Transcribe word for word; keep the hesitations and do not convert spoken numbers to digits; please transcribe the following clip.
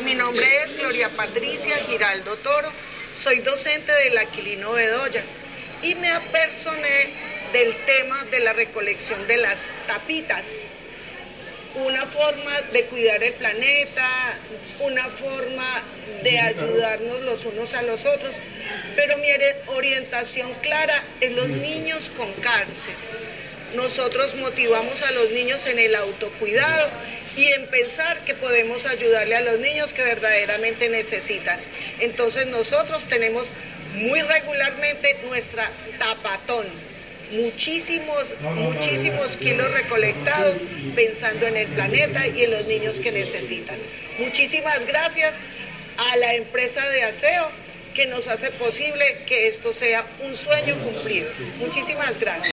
Mi nombre es Gloria Patricia Giraldo Toro, soy docente del Aquilino Bedoya y me apersoné del tema de la recolección de las tapitas. Una forma de cuidar el planeta, una forma de ayudarnos los unos a los otros, pero mi orientación clara es los niños con cáncer. Nosotros motivamos a los niños en el autocuidado y en pensar que podemos ayudarle a los niños que verdaderamente necesitan. Entonces nosotros tenemos muy regularmente nuestra tapatón. Muchísimos, muchísimos kilos recolectados pensando en el planeta y en los niños que necesitan. Muchísimas gracias a la empresa de aseo que nos hace posible que esto sea un sueño cumplido. Muchísimas gracias.